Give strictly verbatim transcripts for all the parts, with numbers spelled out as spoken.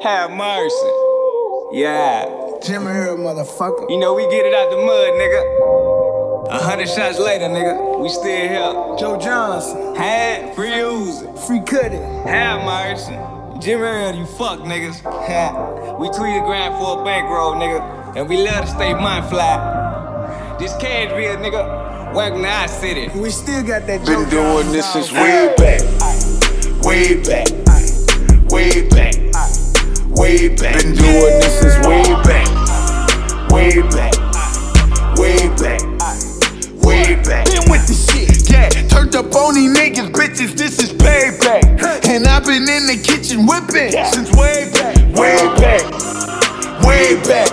Have mercy. Yeah. Jimmy Earl, motherfucker. You know, we get it out the mud, nigga. A hundred shots later, nigga, we still here. Joe Johnson. Had free Uzi. Free Cuddy. Have mercy. Jimmy Earl, you fuck niggas. We tweeted grand for a bankroll, nigga. And we love to stay mind fly. This cash real, nigga. Welcome to our city. We still got that Been Joe doing Johnson this song. since way back. Way back. Way back. Way back. Been doing this since way back. Way back. Way back. Way back. Been with the shit. Yeah, turned up on these niggas, bitches, this is payback. And I've been in the kitchen whipping since way back. Way back. Way back.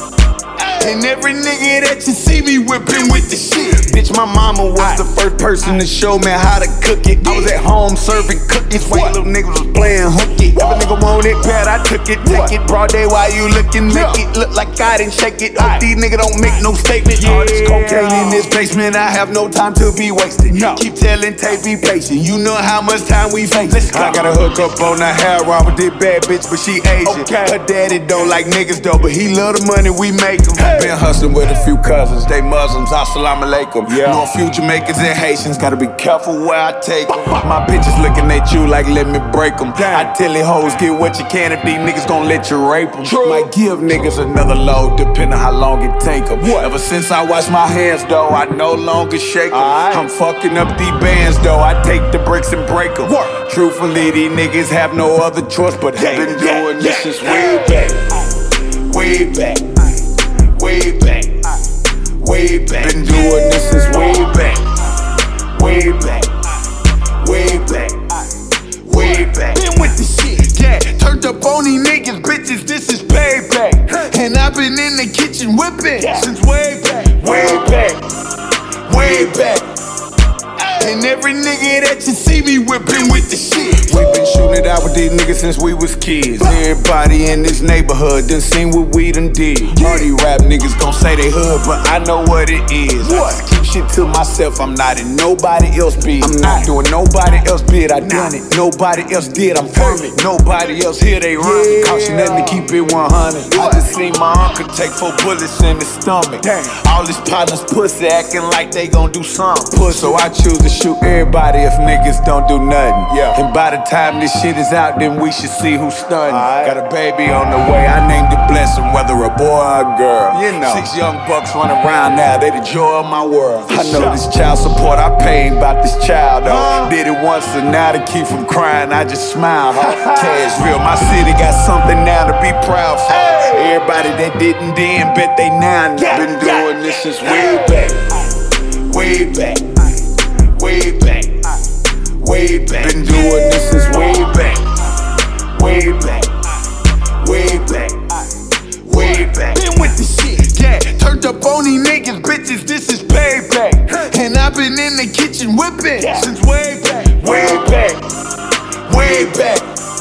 And every nigga that you see me whipping with the shit. Bitch, my mama was the first person to show me how to cook it. I was at home serving cookies while little niggas was playing hooky. If a nigga want it bad, I took it, take it. Broad day while you looking, make it look like I didn't shake it. Hope these niggas don't make no statement. All this cocaine in this basement, I have no time to be wasted. Keep telling Tay, be patient. You know how much time we face. I got a hook up on the hair rob with this bad bitch, but she Asian. Her daddy don't like niggas though, but he love the money we make 'em. Been hustling with a few cousins, they Muslims, assalamu alaikum. Yeah. Know a few Jamaicans and Haitians, gotta be careful where I take them. My bitches looking at you like let me break them. I tell these hoes, get what you can if these niggas gon' let you rape them. True. Might give niggas another load, depending how long it take them. What? Ever since I wash my hands though, I no longer shake them. Right. I'm fucking up these bands though, I take the bricks and break them. What? Truthfully, these niggas have no other choice but hey, been doing yeah, this since yeah, way back. Way back. Way back, way back. Been doing this since way back, way back, way back, way back. Been with the shit, yeah. Turned up on these niggas, bitches. This is payback. And I've been in the kitchen whipping since way back, way back, way back. And every nigga that you see me whipping with the shit. We been shooting it out with these niggas since we was kids. Everybody in this neighborhood done seen what we done did. All these rap niggas gon' say they hood, but I know what it is. I just keep shit to myself, I'm not in nobody else bid. I'm not doing nobody else bid, I done it. Nobody else did, I'm firm it. Nobody else here, they run it. Cost you nothing to keep it one hundred. I just seen my uncle take four bullets in his stomach. All his partners pussy acting like they gon' do something. Pussy, so I choose to shoot everybody if niggas don't do nothing. Yeah. And by the time this shit is out, then we should see who's stunning. Right. Got a baby on the way, I named it Blessing, whether a boy or a girl. You know. Six young bucks running around now, they the joy of my world. I know this child support I paid about this child, though. Uh. Did it once, and now to keep from crying, I just smile. Cash real, my city got something now to be proud for. Hey. Everybody that didn't then, bet they now know. Yeah. Been doing this since way back, way back. Way back, way back. Been doing this since way back, way back, way back, way back. Been with the shit, yeah. Turned up on these niggas, bitches. This is payback. And I've been in the kitchen whipping since way back, way back, way back.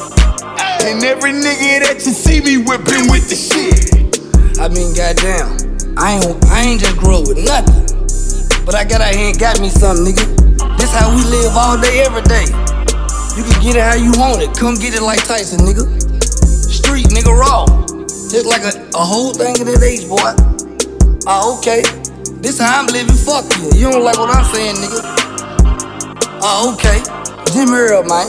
And every nigga that you see me whipping with the shit. I mean, goddamn, I ain't, I ain't just grow with nothing. But I got out here and got me something, nigga. This how we live all day, every day. You can get it how you want it. Come get it like Tyson, nigga. Street, nigga, raw. Just like a, a whole thing of that age, boy. Ah, okay. This how I'm living, fuck you. You don't like what I'm saying, nigga. Ah, okay. Jimmy Earl, man.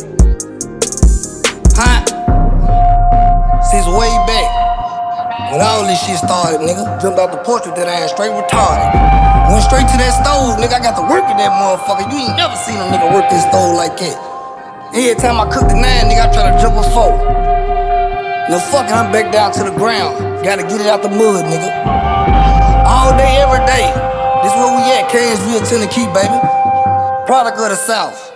Huh? Since way back. When all this shit started, nigga. Jumped out the porch with that ass straight retarded. Went straight to that stove, nigga. I got to work in that motherfucker. You ain't never seen a nigga work this stove like that. Every time I cook the nine, nigga, I try to jump a four. Now fuck it, I'm back down to the ground. Gotta get it out the mud, nigga. All day, every day. This where we at, Cashville, Tennessee, baby. Product of the South.